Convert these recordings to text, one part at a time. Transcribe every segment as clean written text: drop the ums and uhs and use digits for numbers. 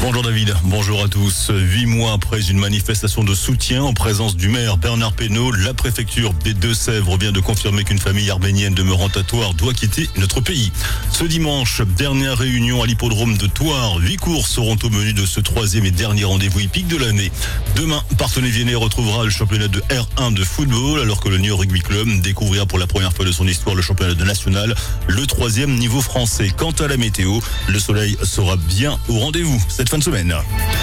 Bonjour David, bonjour à tous. 8 mois après une manifestation de soutien en présence du maire Bernard Penaud, la préfecture des Deux-Sèvres vient de confirmer qu'une famille arménienne demeurant à Thouars doit quitter notre pays. Ce dimanche, dernière réunion à l'hippodrome de Thouars. 8 courses seront au menu de ce troisième et dernier rendez-vous hippique de l'année. Demain, Parthenay-Viennet retrouvera le championnat de R1 de football, alors que le Niort Rugby Club découvrira pour la première fois de son histoire le championnat de national, le troisième niveau français. Quant à la météo, le soleil sera bien au rendez-vous cette fin de semaine.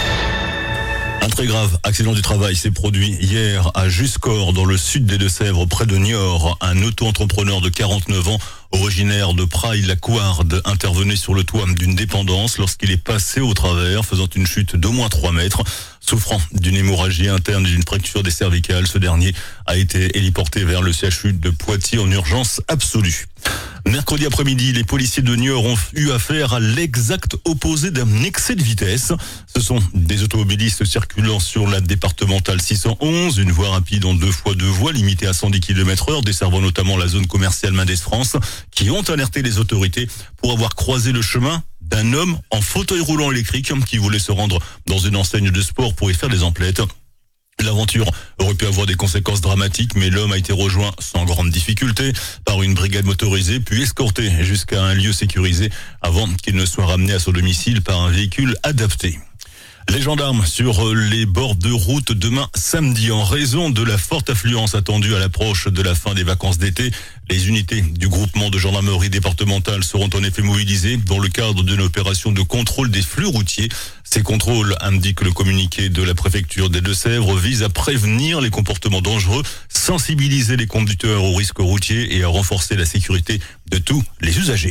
Un très grave accident du travail s'est produit hier à Juscorps, dans le sud des Deux-Sèvres, près de Niort. Un auto-entrepreneur de 49 ans, originaire de Praille-la-Couarde, intervenait sur le toit d'une dépendance lorsqu'il est passé au travers, faisant une chute d'au moins 3 mètres. Souffrant d'une hémorragie interne et d'une fracture des cervicales, ce dernier a été héliporté vers le CHU de Poitiers en urgence absolue. Mercredi après-midi, les policiers de Niort ont eu affaire à l'exact opposé d'un excès de vitesse. Ce sont des automobilistes circulant sur la départementale 611, une voie rapide en 2x2 voies limitée à 110 km/h, desservant notamment la zone commerciale Mendes France, qui ont alerté les autorités pour avoir croisé le chemin d'un homme en fauteuil roulant électrique qui voulait se rendre dans une enseigne de sport pour y faire des emplettes. L'aventure aurait pu avoir des conséquences dramatiques, mais l'homme a été rejoint sans grande difficulté par une brigade motorisée, puis escorté jusqu'à un lieu sécurisé avant qu'il ne soit ramené à son domicile par un véhicule adapté. Les gendarmes sur les bords de route demain samedi en raison de la forte affluence attendue à l'approche de la fin des vacances d'été. Les unités du groupement de gendarmerie départementale seront en effet mobilisées dans le cadre d'une opération de contrôle des flux routiers. Ces contrôles, indique le communiqué de la préfecture des Deux-Sèvres, visent à prévenir les comportements dangereux, sensibiliser les conducteurs aux risques routiers et à renforcer la sécurité de tous les usagers.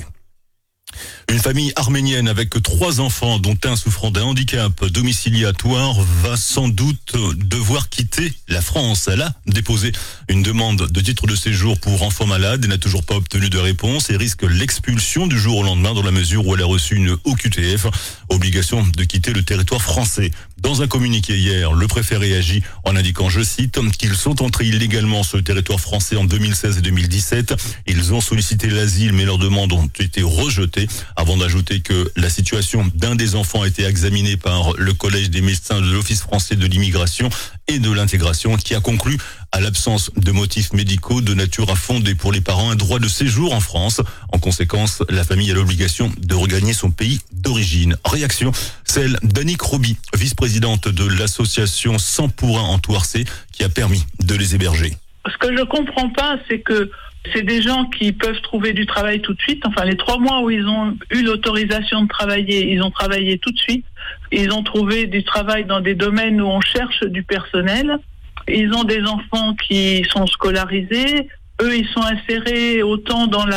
Une famille arménienne avec 3 enfants, dont un souffrant d'un handicap domicilié à Thouars, va sans doute devoir quitter la France. Elle a déposé une demande de titre de séjour pour enfants malades et n'a toujours pas obtenu de réponse et risque l'expulsion du jour au lendemain dans la mesure où elle a reçu une OQTF, obligation de quitter le territoire français. Dans un communiqué hier, le préfet réagit en indiquant, je cite, qu'ils sont entrés illégalement sur le territoire français en 2016 et 2017. Ils ont sollicité l'asile, mais leurs demandes ont été rejetées, avant d'ajouter que la situation d'un des enfants a été examinée par le collège des médecins de l'Office français de l'immigration et de l'intégration, qui a conclu à l'absence de motifs médicaux de nature à fonder pour les parents un droit de séjour en France. En conséquence, la famille a l'obligation de regagner son pays d'origine. Réaction, celle d'Annick Roby, vice-présidente de l'association 100 pour 1 en Thouarsais, qui a permis de les héberger. Ce que je comprends pas, c'est que c'est des gens qui peuvent trouver du travail tout de suite. Enfin, les 3 mois où ils ont eu l'autorisation de travailler, ils ont travaillé tout de suite. Ils ont trouvé du travail dans des domaines où on cherche du personnel. Ils ont des enfants qui sont scolarisés. Eux, ils sont insérés autant dans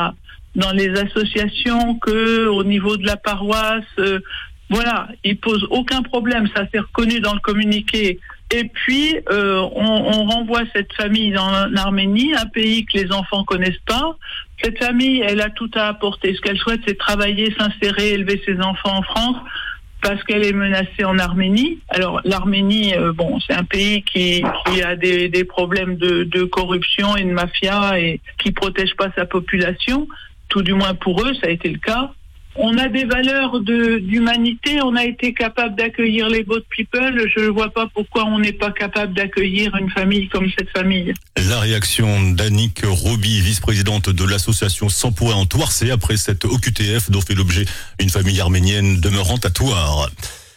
les associations que au niveau de la paroisse. Voilà, ils posent aucun problème. Ça c'est reconnu dans le communiqué. Et puis, on renvoie cette famille en Arménie, un pays que les enfants connaissent pas. Cette famille, elle a tout à apporter. Ce qu'elle souhaite, c'est travailler, s'insérer, élever ses enfants en France, parce qu'elle est menacée en Arménie. Alors, l'Arménie, c'est un pays qui a des problèmes de corruption et de mafia et qui protège pas sa population. Tout du moins pour eux, ça a été le cas. On a des valeurs d'humanité, on a été capable d'accueillir les boat people. Je ne vois pas pourquoi on n'est pas capable d'accueillir une famille comme cette famille. La réaction d'Annick Roby, vice-présidente de l'association 100 pour 1 en Thouarsais, après cette OQTF dont fait l'objet une famille arménienne demeurant à Thouars.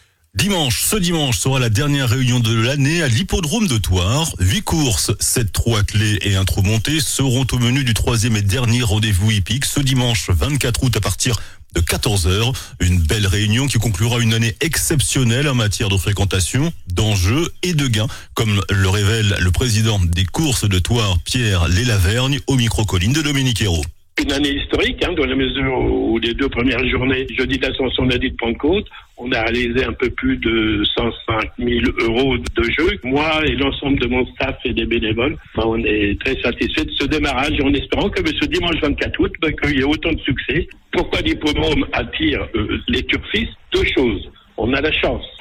Ce dimanche sera la dernière réunion de l'année à l'hippodrome de Thouars. 8 courses, 7 trous attelés et un trou monté seront au menu du troisième et dernier rendez-vous hippique ce dimanche 24 août à partir de 14h. Une belle réunion qui conclura une année exceptionnelle en matière de fréquentation, d'enjeux et de gains, comme le révèle le président des courses de Thouars, Pierre Lélavergne, au micro-colline de Dominique Hérault. Une année historique, dans la mesure où les 2 premières journées, jeudi d'Ascension, lundi de Pentecôte, on a réalisé un peu plus de 105 000 euros de jeu. Moi et l'ensemble de mon staff et des bénévoles, on est très satisfaits de ce démarrage en espérant que ce dimanche 24 août, qu'il y ait autant de succès. Pourquoi l'hippodrome attire les turfistes? 2 choses. On a la chance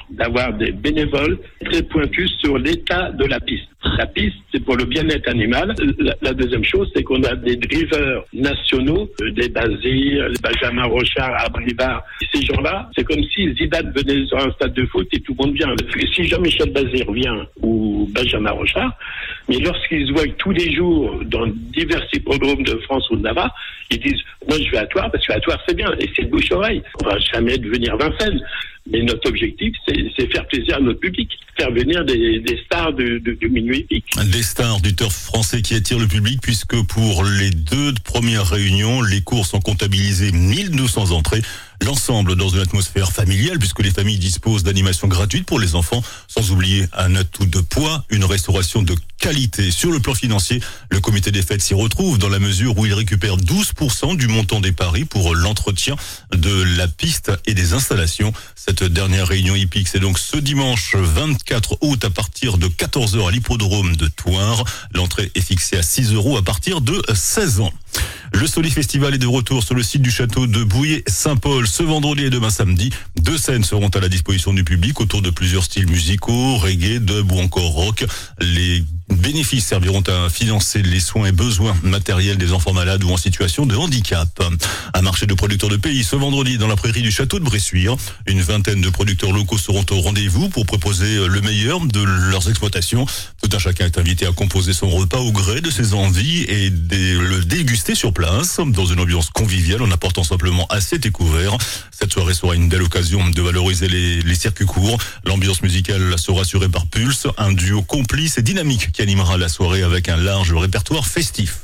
d'avoir des bénévoles très pointus sur l'état de la piste. La piste, c'est pour le bien-être animal. La deuxième chose, c'est qu'on a des drivers nationaux, des Bazir, les Benjamin Rochard, Abrivard. Ces gens-là, c'est comme si Zidane venait sur un stade de foot et tout le monde vient. Si Jean-Michel Bazir vient ou Benjamin Rochard, mais lorsqu'ils se voient tous les jours dans divers hippodromes de France ou de Navarre, ils disent « Moi, je vais à Thouars parce qu'à Thouars, c'est bien. » Et c'est de bouche-oreille. On va jamais devenir Vincennes. Mais notre objectif, c'est faire plaisir à notre public, faire venir des stars du minuit épique. Des stars du turf français qui attirent le public, puisque pour les 2 premières réunions, les courses ont comptabilisé 1200 entrées. L'ensemble dans une atmosphère familiale, puisque les familles disposent d'animations gratuites pour les enfants, sans oublier un atout de poids, une restauration de qualité. Sur le plan financier, le comité des fêtes s'y retrouve dans la mesure où il récupère 12% du montant des paris pour l'entretien de la piste et des installations. Cette dernière réunion hippique, c'est donc ce dimanche 24 août à partir de 14h à l'hippodrome de Thouars. L'entrée est fixée à 6 € à partir de 16 ans. Le Soli Festival est de retour sur le site du château de Bouillé-Saint-Paul ce vendredi et demain samedi. 2 scènes seront à la disposition du public autour de plusieurs styles musicaux, reggae, dub ou encore rock. Les bénéfices serviront à financer les soins et besoins matériels des enfants malades ou en situation de handicap. Un marché de producteurs de pays ce vendredi dans la prairie du château de Bressuire. Une vingtaine de producteurs locaux seront au rendez-vous pour proposer le meilleur de leurs exploitations. Tout un chacun est invité à composer son repas au gré de ses envies et le déguster sur place dans une ambiance conviviale en apportant simplement assiette et couvert. Cette soirée sera une belle occasion de valoriser les circuits courts. L'ambiance musicale sera assurée par Pulse, un duo complice et dynamique qui animera la soirée avec un large répertoire festif.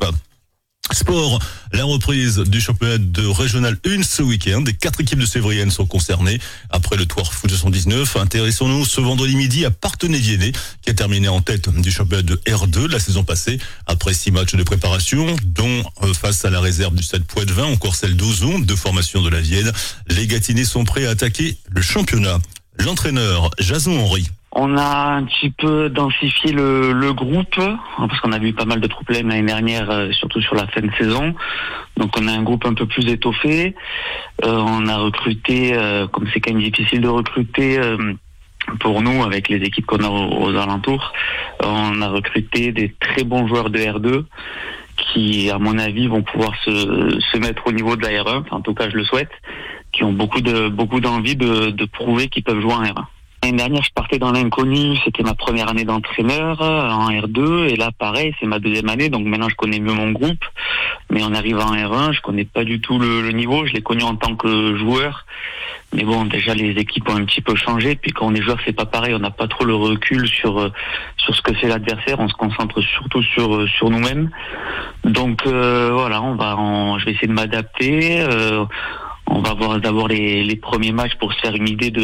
Sport, la reprise du championnat de Régional 1 ce week-end. 4 équipes de Sévriennes sont concernées. Après le Thouars Foot 219, intéressons-nous ce vendredi midi à Parthenay-Viennet, qui a terminé en tête du championnat de R2 la saison passée. Après 6 matchs de préparation, dont face à la réserve du Stade Poitvin, encore celle d'Ozon, de formation de la Vienne, les Gâtinais sont prêts à attaquer le championnat. L'entraîneur, Jason Henry. On a un petit peu densifié le groupe, parce qu'on a eu pas mal de problèmes l'année dernière, surtout sur la fin de saison. Donc on a un groupe un peu plus étoffé. On a recruté, comme c'est quand même difficile de recruter pour nous avec les équipes qu'on a aux alentours, on a recruté des très bons joueurs de R2 qui, à mon avis, vont pouvoir se mettre au niveau de la R1. Enfin, en tout cas, je le souhaite, qui ont beaucoup d'envie de prouver qu'ils peuvent jouer en R1. L'année dernière, je partais dans l'inconnu, c'était ma première année d'entraîneur en R2, et là, pareil, c'est ma 2e année, donc maintenant je connais mieux mon groupe, mais en arrivant en R1, je connais pas du tout le niveau, je l'ai connu en tant que joueur, mais bon, déjà les équipes ont un petit peu changé, puis quand on est joueur, c'est pas pareil, on n'a pas trop le recul sur ce que fait l'adversaire, on se concentre surtout sur nous-mêmes, donc voilà, je vais essayer de m'adapter. On va voir d'abord les premiers matchs pour se faire une idée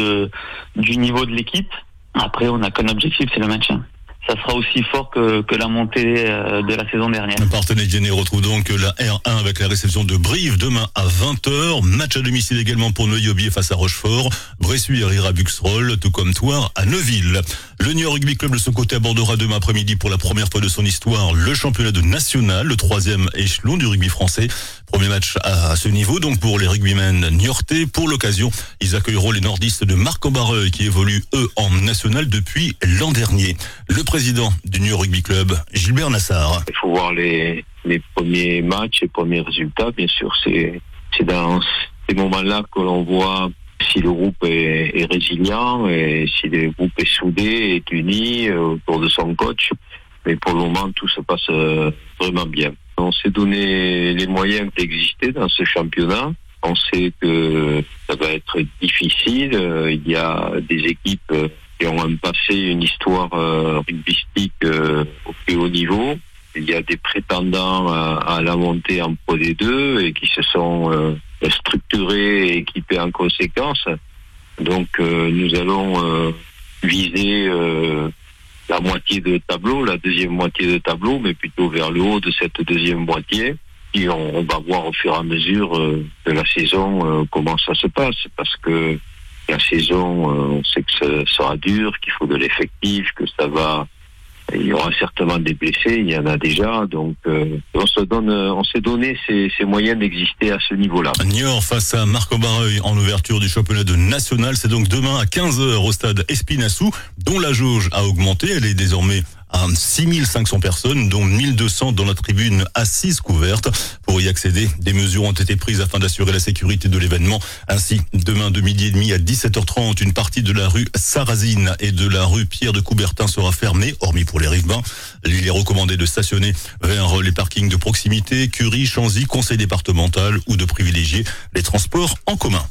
du niveau de l'équipe. Après, on n'a qu'un objectif, c'est le maintien. Ça sera aussi fort que la montée de la saison dernière. Parthenay-Viennet retrouve donc la R1 avec la réception de Brive demain à 20h. Match à domicile également pour Neuilly-Aubier face à Rochefort. Bressuire ira à Buxerolles, tout comme Thouars à Neuville. Le Niort Rugby Club de son côté abordera demain après-midi pour la première fois de son histoire le championnat de national, le 3e échelon du rugby français. Premier match à ce niveau, donc pour les rugbymen niortais. Pour l'occasion, ils accueilleront les nordistes de Marc-en-Barreuil qui évoluent, eux, en national depuis l'an dernier. Le président du Niort Rugby Club, Gilbert Nassar. Il faut voir les premiers matchs, les premiers résultats. Bien sûr, c'est dans ces moments-là que l'on voit si le groupe est résilient et si le groupe est soudé, est uni autour de son coach. Mais pour le moment, tout se passe vraiment bien. On s'est donné les moyens d'exister dans ce championnat. On sait que ça va être difficile. Il y a des équipes qui ont un passé, une histoire rugbystique au plus haut niveau. Il y a des prétendants à la montée en Pro D2 et qui se sont structurés et équipés en conséquence. Donc nous allons viser la moitié de tableau, la deuxième moitié de tableau, mais plutôt vers le haut de cette deuxième moitié. Et on va voir au fur et à mesure de la saison comment ça se passe, parce que la saison, on sait que ça sera dur, qu'il faut de l'effectif, que ça va Il y aura certainement des blessés, il y en a déjà, donc on s'est donné ces moyens d'exister à ce niveau-là. Niort face à Marc-en-Barreuil en ouverture du championnat de national, c'est donc demain à 15h au stade Espinassou, dont la jauge a augmenté, elle est désormais à 6500 personnes, dont 1200 dans la tribune assise couverte. Pour y accéder, des mesures ont été prises afin d'assurer la sécurité de l'événement. Ainsi, demain de 12h30 à 17h30, une partie de la rue Sarrazine et de la rue Pierre de Coubertin sera fermée, hormis pour les riverains. Il est recommandé de stationner vers les parkings de proximité, Curie, Chanzy, conseil départemental ou de privilégier les transports en commun.